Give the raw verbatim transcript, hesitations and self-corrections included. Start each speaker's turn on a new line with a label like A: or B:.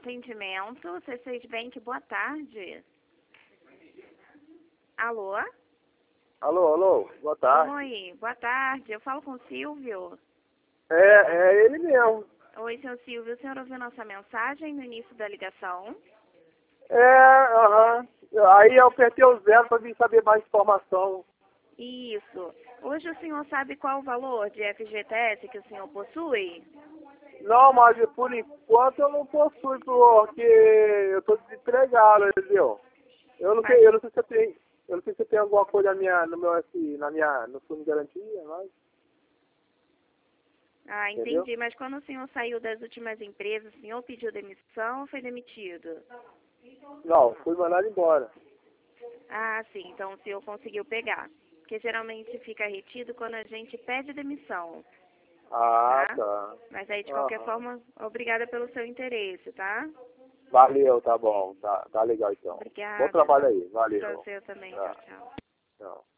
A: atendimento, C seis Bank, boa tarde. Alô?
B: Alô, alô, boa tarde.
A: Oi, boa tarde. Eu falo com o Silvio.
B: É, é ele mesmo.
A: Oi, seu Silvio. O senhor ouviu nossa mensagem no início da ligação?
B: É, aham. Aí eu apertei o zero para vir saber mais informação.
A: Isso. Hoje o senhor sabe qual o valor de F G T S que o senhor possui?
B: Não, mas por enquanto eu não possuo, porque eu estou desempregado, entendeu? Eu não,
A: Mas,
B: sei, eu não sei se eu tenho, eu não sei se eu tenho alguma coisa na minha, no meu, assim, na minha, no fundo de garantia, mas,
A: ah,
B: entendeu?
A: entendi. Mas quando o senhor saiu das últimas empresas, o senhor pediu demissão ou foi demitido?
B: Não, fui mandado embora.
A: Ah, sim. Então o senhor conseguiu pegar. Porque geralmente fica retido quando a gente pede demissão,
B: Ah,
A: tá?
B: tá.
A: Mas aí, de qualquer
B: Aham.
A: forma, obrigada pelo seu interesse, tá?
B: Valeu, tá bom, tá, tá legal então. Bom
A: Obrigada.
B: trabalho aí,
A: Pra
B: valeu.
A: você também. Tchau,
B: Tá,
A: tchau.
B: tchau.